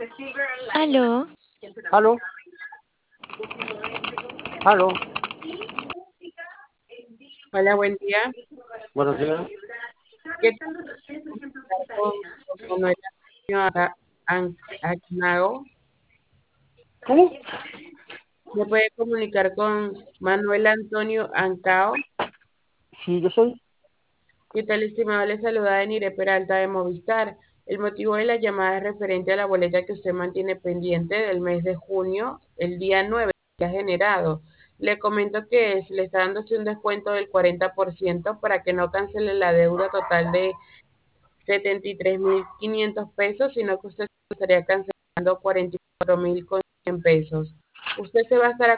Aló, Aló, aló, Hola, buen día. buenos días. ¿Qué tal con Manuel Antonio Agnao? ¿Cómo? ¿Me puede comunicar con Manuel Antonio Ancao? Sí, yo soy. ¿Qué tal, estimado? Le saluda Denire Peralta de Movistar. El motivo de la llamada es referente a la boleta que usted mantiene pendiente del mes de junio, el día 9 que ha generado. Le comento que le está dándose un descuento del 40% para que no cancele la deuda total de 73.500 pesos, sino que usted estaría cancelando 44.100 pesos. Usted se va a estar